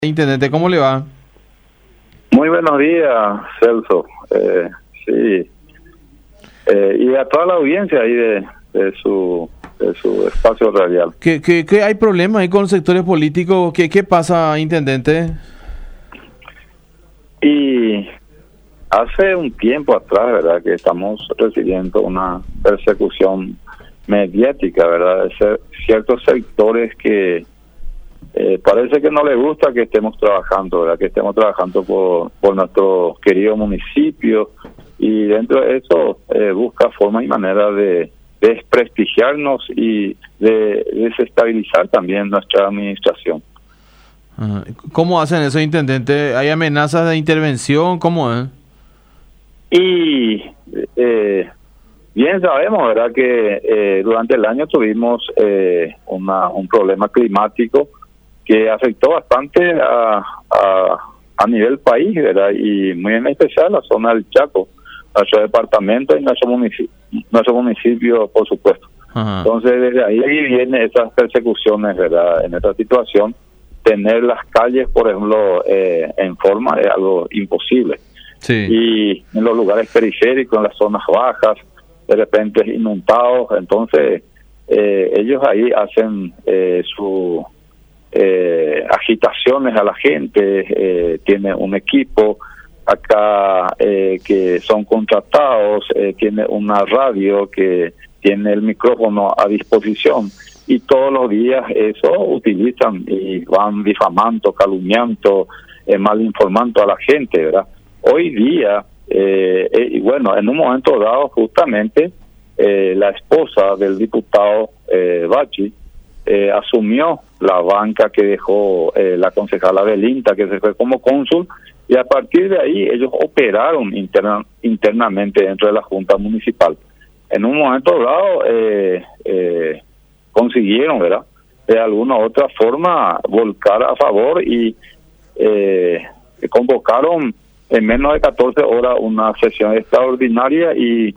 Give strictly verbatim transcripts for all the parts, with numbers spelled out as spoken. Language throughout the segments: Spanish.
Intendente, ¿cómo le va? Muy buenos días, Celso. Eh, sí. Eh, y a toda la audiencia ahí de, de su de su espacio radial. ¿Qué, qué, qué hay problemas ahí con sectores políticos? ¿Qué, qué pasa, Intendente? Y hace un tiempo atrás, ¿verdad?, que estamos recibiendo una persecución mediática, ¿verdad?, de ser, ciertos sectores que Eh, parece que no le gusta que estemos trabajando, ¿verdad? Que estemos trabajando por, por nuestro querido municipio, y dentro de eso eh, busca forma y manera de, de desprestigiarnos y de desestabilizar también nuestra administración. ¿Cómo hacen eso, Intendente? ¿Hay amenazas de intervención? ¿Cómo es? Y eh, bien sabemos, ¿verdad?, que eh, durante el año tuvimos eh, una, un problema climático que afectó bastante a, a, a nivel país, ¿verdad?, y muy en especial la zona del Chaco, nuestro departamento y nuestro municipio, nuestro municipio, por supuesto. Ajá. Entonces, desde ahí vienen esas persecuciones, ¿verdad? En esta situación, tener las calles, por ejemplo, eh, en forma es algo imposible. Sí. Y en los lugares periféricos, en las zonas bajas, de repente inundados, entonces eh, ellos ahí hacen eh, su... Eh, agitaciones a la gente, eh, tiene un equipo acá eh, que son contratados, eh, tiene una radio que tiene el micrófono a disposición, y todos los días eso utilizan y van difamando, calumniando, eh, malinformando a la gente, ¿verdad? Hoy día, eh, eh, y bueno, en un momento dado justamente eh, la esposa del diputado eh, Bachi Eh, asumió la banca que dejó eh, la concejala Belinda, que se fue como cónsul, y a partir de ahí ellos operaron interna, internamente dentro de la Junta Municipal. En un momento dado eh, eh, consiguieron, ¿verdad?, de alguna u otra forma volcar a favor, y eh, convocaron en menos de catorce horas una sesión extraordinaria, y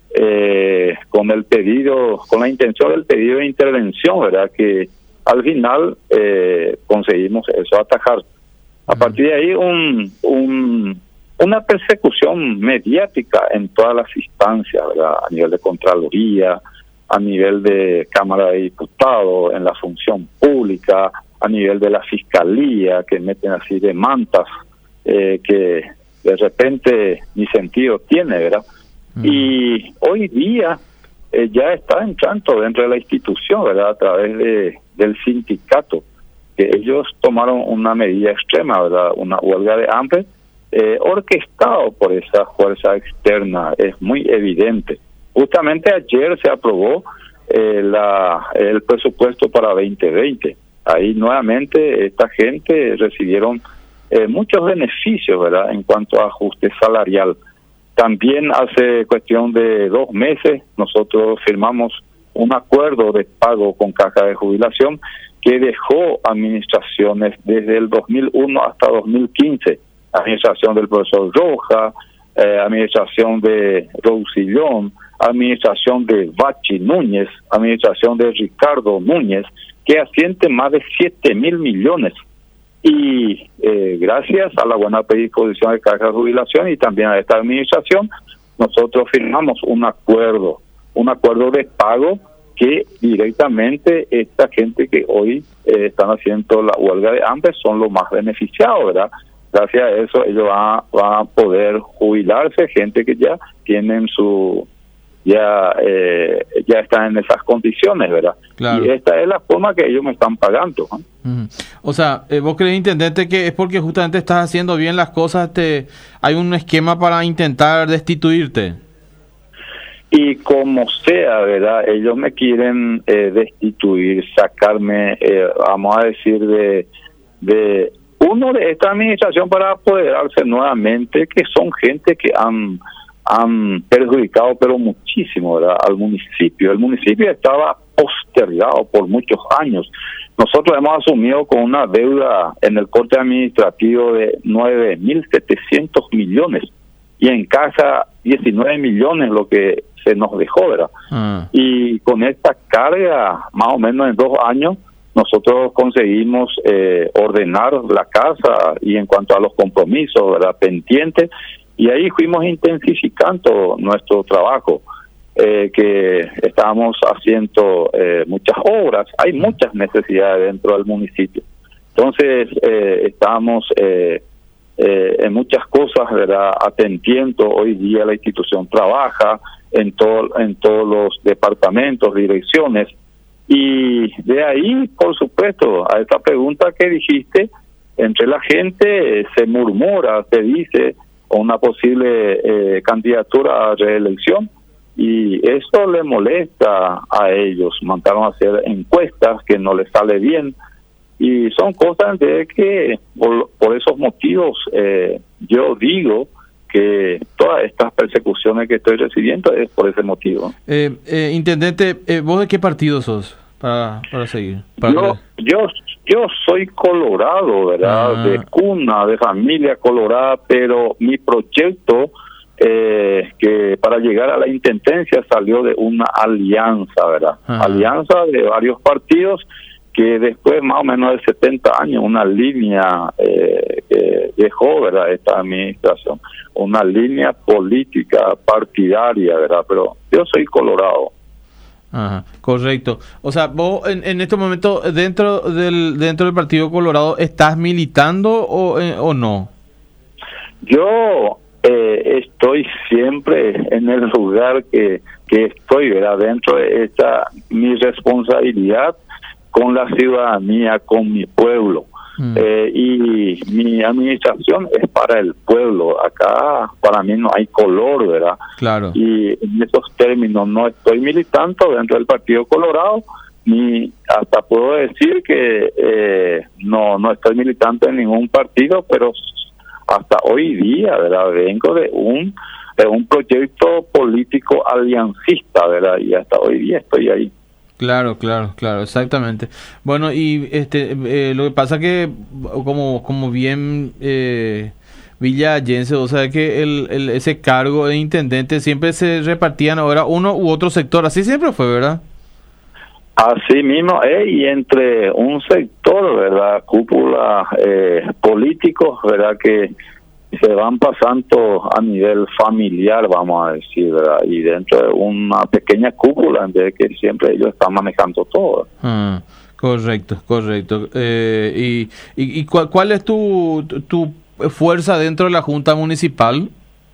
Eh, con el pedido, con la intención del pedido de intervención, ¿verdad?, que al final eh, conseguimos eso, atajar. A partir de ahí un, un una persecución mediática en todas las instancias, ¿verdad?, a nivel de Contraloría, a nivel de Cámara de Diputados, en la función pública, a nivel de la Fiscalía, que meten así demandas eh, que de repente ni sentido tiene, ¿verdad? Y hoy día eh, ya está entrando dentro de la institución, ¿verdad?, a través de del sindicato, que ellos tomaron una medida extrema, ¿verdad?, una huelga de hambre eh, orquestado por esa fuerza externa, es muy evidente. Justamente ayer se aprobó eh, la el presupuesto para veinte veinte. Ahí nuevamente esta gente recibieron eh, muchos beneficios, ¿verdad?, en cuanto a ajuste salarial. También hace cuestión de dos meses nosotros firmamos un acuerdo de pago con Caja de Jubilación que dejó administraciones desde el dos mil uno hasta dos mil quince, administración del profesor Roja, eh, administración de Roussillón, administración de Bachi Núñez, administración de Ricardo Núñez, que asciende más de siete mil millones. Y eh, gracias a la buena predisposición de Caja de Jubilación y también a esta administración, nosotros firmamos un acuerdo, un acuerdo de pago que directamente esta gente que hoy eh, están haciendo la huelga de hambre son los más beneficiados, ¿verdad? Gracias a eso ellos van, van a poder jubilarse, gente que ya tienen su... ya eh, ya están en esas condiciones, ¿verdad? Claro. Y esta es la forma que ellos me están pagando, ¿no? Uh-huh. O sea, eh, ¿vos crees, Intendente, que es porque justamente estás haciendo bien las cosas, te hay un esquema para intentar destituirte? Y como sea, ¿verdad?, ellos me quieren eh, destituir, sacarme, eh, vamos a decir, de, de uno de esta administración para apoderarse nuevamente, que son gente que han... han perjudicado pero muchísimo, ¿verdad?, al municipio. El municipio estaba postergado por muchos años. Nosotros hemos asumido con una deuda en el corte administrativo de nueve mil setecientos millones y en casa diecinueve millones lo que se nos dejó, ¿verdad? Uh. Y con esta carga, más o menos en dos años, nosotros conseguimos eh, ordenar la casa y en cuanto a los compromisos, ¿verdad?, pendientes, y ahí fuimos intensificando nuestro trabajo, eh, que estábamos haciendo eh, muchas obras, hay muchas necesidades dentro del municipio. Entonces, eh, estamos eh, eh, en muchas cosas, ¿verdad?, atendiendo. Hoy día la institución trabaja en, todo, en todos los departamentos, direcciones, y de ahí, por supuesto, a esta pregunta que dijiste, entre la gente eh, se murmura, se dice una posible eh, candidatura a reelección, y eso le molesta a ellos. Mandaron a hacer encuestas que no les sale bien, y son cosas de que por, por esos motivos eh, yo digo que todas estas persecuciones que estoy recibiendo es por ese motivo. Eh, eh, Intendente, eh, ¿vos de qué partido sos? Para, para seguir. Para yo, yo, yo soy colorado, ¿verdad? Ah. De cuna, de familia colorada, pero mi proyecto eh, que para llegar a la intendencia salió de una alianza, ¿verdad? Ah. Alianza de varios partidos que después más o menos de setenta años, una línea eh, que dejó, ¿verdad?, esta administración, una línea política partidaria, ¿verdad? Pero yo soy colorado. Ajá, correcto. O sea, vos en, en este momento dentro del dentro del Partido Colorado, ¿estás militando o, eh, o no? Yo eh, estoy siempre en el lugar que, que estoy, ¿verdad? Dentro de esta mi responsabilidad con la ciudadanía, con mi pueblo. Mm. Eh, y mi administración es para el pueblo. Acá para mí no hay color, ¿verdad? Claro. Y en esos términos no estoy militando dentro del Partido Colorado, ni hasta puedo decir que eh, no no estoy militando en ningún partido, pero hasta hoy día, ¿verdad?, vengo de un de un proyecto político aliancista, ¿verdad?, y hasta hoy día estoy ahí. Claro, claro, claro, exactamente. Bueno, y este eh, lo que pasa que como como bien eh, villayense, o sea que el, el ese cargo de intendente siempre se repartían ahora uno u otro sector, así siempre fue, ¿verdad? Así mismo, eh, y entre un sector, ¿verdad?, cúpula eh, políticos, ¿verdad?, que se van pasando a nivel familiar, vamos a decir, ¿verdad?, y dentro de una pequeña cúpula de que siempre ellos están manejando todo. Ah, correcto, correcto. Eh, y y, y cuál, ¿cuál es tu, tu fuerza dentro de la Junta Municipal?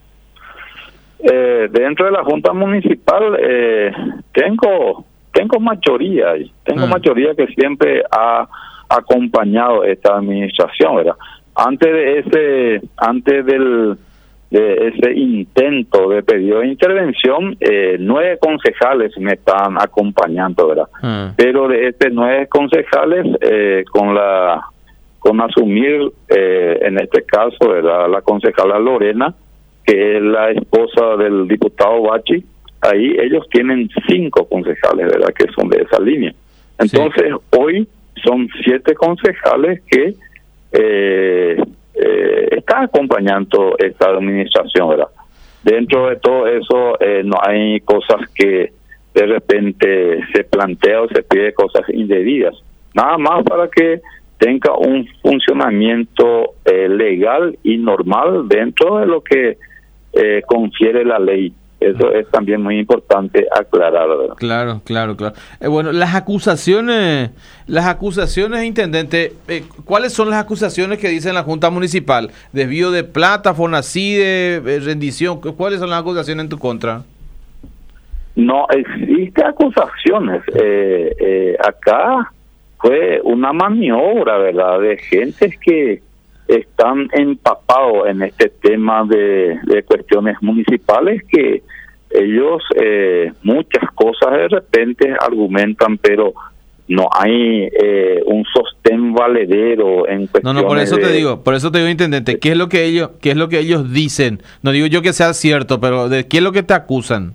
Eh, dentro de la Junta Municipal eh, tengo tengo mayoría, tengo ah. mayoría que siempre ha acompañado esta administración, ¿verdad? Antes de ese, antes del de ese intento de pedido de intervención, eh, nueve concejales me están acompañando, ¿verdad? Uh-huh. Pero de estos nueve concejales, eh, con la, con asumir, eh, en este caso, ¿verdad?, la concejala Lorena, que es la esposa del diputado Bachi, ahí ellos tienen cinco concejales, ¿verdad?, que son de esa línea. Entonces, sí. Hoy son siete concejales que Eh, eh, está acompañando esta administración, ¿verdad? Dentro de todo eso eh, no hay cosas que de repente se plantea o se pide cosas indebidas, nada más para que tenga un funcionamiento eh, legal y normal dentro de lo que eh, confiere la ley. Eso es también muy importante aclarar, ¿verdad? Claro, claro, claro. Eh, bueno, las acusaciones, las acusaciones, intendente, eh, ¿cuáles son las acusaciones que dice la Junta Municipal? ¿Desvío de plata, Fonacide, eh, rendición? ¿Cuáles son las acusaciones en tu contra? No existe acusaciones. Eh, eh, acá fue una maniobra, ¿verdad?, de gentes que están empapados en este tema de, de cuestiones municipales, que ellos eh, muchas cosas de repente argumentan, pero no hay eh, un sostén valedero en cuestiones. No, no, por eso de, te digo, por eso te digo, intendente, ¿qué es lo que ellos, qué es lo que ellos dicen? No digo yo que sea cierto, pero ¿de qué es lo que te acusan?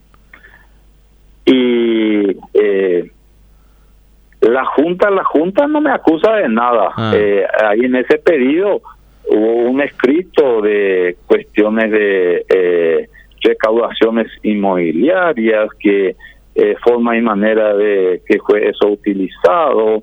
Y eh, La Junta, la Junta no me acusa de nada. Ah. Eh, ahí en ese pedido hubo un escrito de cuestiones de eh, recaudaciones inmobiliarias, que eh, forma y manera de que fue eso utilizado,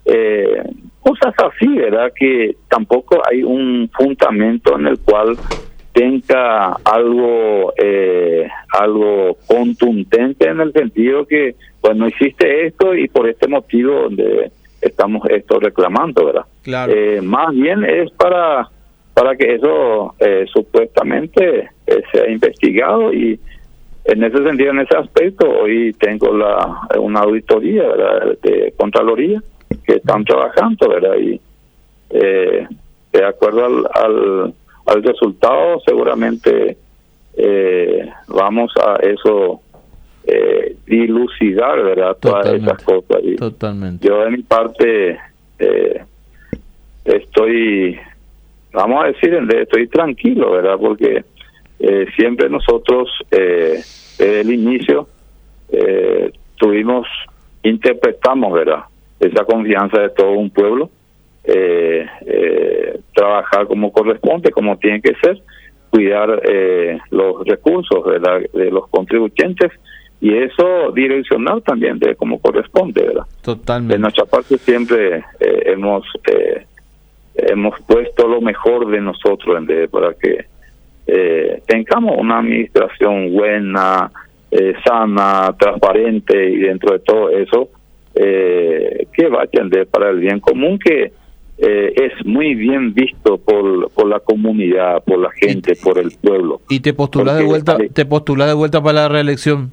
eh, cosas así, ¿verdad? Que tampoco hay un fundamento en el cual tenga algo eh, algo contundente, en el sentido que pues no hiciste esto y por este motivo donde estamos esto reclamando, ¿verdad? Claro. Eh, más bien es para para que eso eh, supuestamente eh, sea investigado, y en ese sentido, en ese aspecto, hoy tengo la una auditoría, ¿verdad?, de Contraloría, que están trabajando, ¿verdad? Y eh, de acuerdo al, al, al resultado, seguramente eh, vamos a eso eh, dilucidar, ¿verdad?, todas esas cosas. Y totalmente. Yo, de mi parte, eh, estoy, vamos a decir, estoy tranquilo, ¿verdad?, porque eh, siempre nosotros, eh, desde el inicio, eh, tuvimos, interpretamos, ¿verdad?, esa confianza de todo un pueblo, eh, eh, trabajar como corresponde, como tiene que ser, cuidar eh, los recursos, ¿verdad?, de los contribuyentes, y eso direccionar también de como corresponde, ¿verdad? Totalmente. De nuestra parte siempre eh, hemos eh, hemos puesto lo mejor de nosotros en, para que eh, tengamos una administración buena, eh, sana, transparente, y dentro de todo eso eh, que va a atender para el bien común, que eh, es muy bien visto por por la comunidad, por la gente, y, por el pueblo. Y te postulas de vuelta, hay, te postulas de vuelta para la reelección.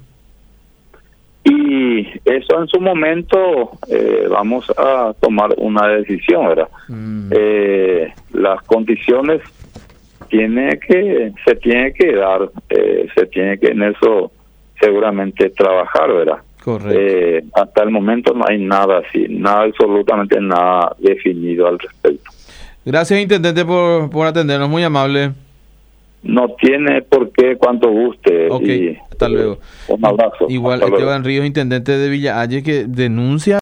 Y eso en su momento eh, vamos a tomar una decisión, ¿verdad? Mm. Eh, las condiciones tiene que se tiene que dar, eh, se tiene que en eso seguramente trabajar, ¿verdad? Correcto. Eh, hasta el momento no hay nada así, nada, absolutamente nada definido al respecto. Gracias, intendente, por, por atendernos, muy amable. No tiene por qué, cuanto guste. Ok, y, hasta luego. Un abrazo. Igual, hasta Esteban luego. Ríos, intendente de Villa Halle, que denuncia